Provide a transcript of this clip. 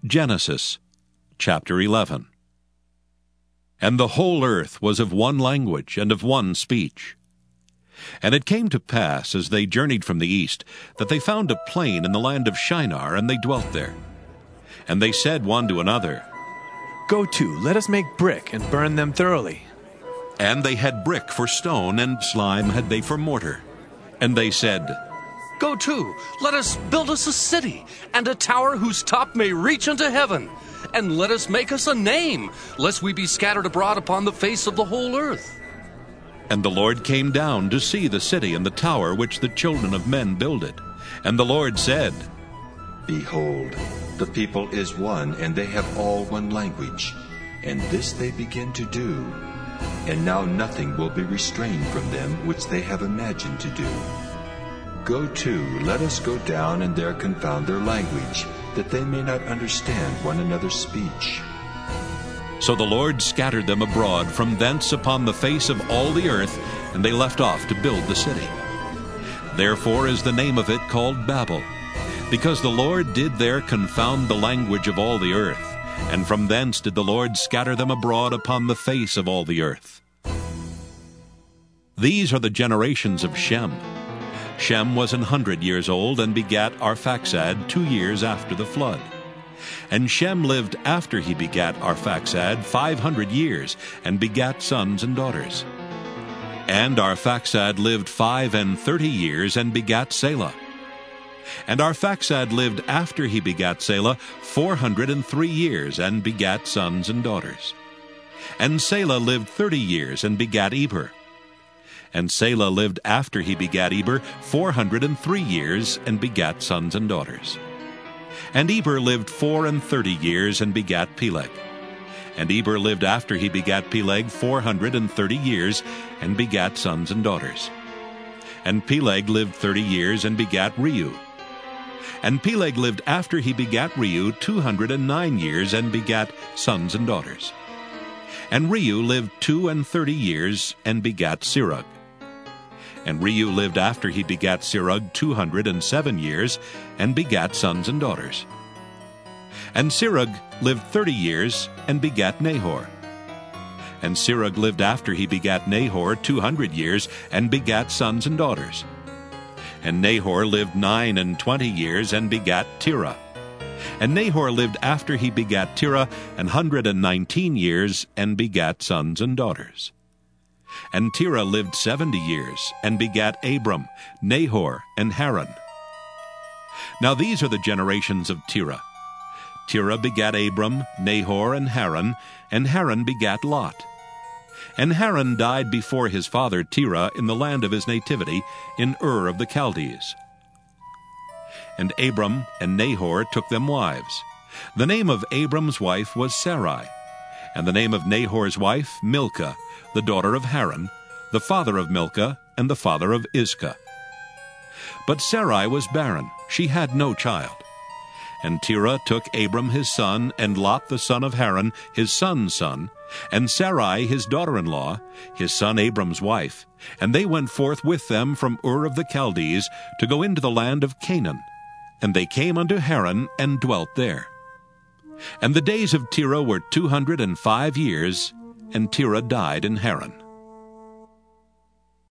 Genesis chapter 11. And the whole earth was of one language and of one speech. And it came to pass, as they journeyed from the east, that they found a plain in the land of Shinar, and they dwelt there. And they said one to another, Go to, let us make brick and burn them thoroughly. And they had brick for stone, and slime had they for mortar. And they said, Go to, let us build us a city, and a tower whose top may reach unto heaven. And let us make us a name, lest we be scattered abroad upon the face of the whole earth. And the Lord came down to see the city and the tower which the children of men builded. And the Lord said, Behold, the people is one, and they have all one language. And this they begin to do. And now nothing will be restrained from them which they have imagined to do. Go to, let us go down and there confound their language, that they may not understand one another's speech. So the Lord scattered them abroad from thence upon the face of all the earth, and they left off to build the city. Therefore is the name of it called Babel, because the Lord did there confound the language of all the earth, and from thence did the Lord scatter them abroad upon the face of all the earth. These are the generations of Shem. Shem was 100 years old, and begat Arphaxad 2 years after the flood. And Shem lived after he begat Arphaxad 500 years, and begat sons and daughters. And Arphaxad lived 35 years, and begat Selah. And Arphaxad lived after he begat Selah 403 years, and begat sons and daughters. And Selah lived 30 years, and begat Eber. And Selah lived after he begat Eber 403 years, and begat sons and daughters. And Eber lived 34 years, and begat Peleg. And Eber lived after he begat Peleg 430 years, and begat sons and daughters. And Peleg lived 30 years, and begat Reu. And Peleg lived after he begat Reu 209 years, and begat sons and daughters. And Reu lived 32 years, and begat Serug. And Reu lived after he begat Serug 207 years, and begat sons and daughters. And Serug lived 30 years, and begat Nahor. And Serug lived after he begat Nahor 200 years, and begat sons and daughters. And Nahor lived 29 years, and begat Terah. And Nahor lived after he begat Terah 119 years, and begat sons and daughters. And Terah lived 70 years, and begat Abram, Nahor, and Haran. Now these are the generations of Terah. Terah begat Abram, Nahor, and Haran begat Lot. And Haran died before his father Terah in the land of his nativity, in Ur of the Chaldees. And Abram and Nahor took them wives. The name of Abram's wife was Sarai, and the name of Nahor's wife Milcah, the daughter of Haran, the father of Milcah, and the father of Iscah. But Sarai was barren, she had no child. And Terah took Abram his son, and Lot the son of Haran, his son's son, and Sarai his daughter-in-law, his son Abram's wife, and they went forth with them from Ur of the Chaldees to go into the land of Canaan. And they came unto Haran, and dwelt there. And the days of Terah were 205 years, and Terah died in Haran.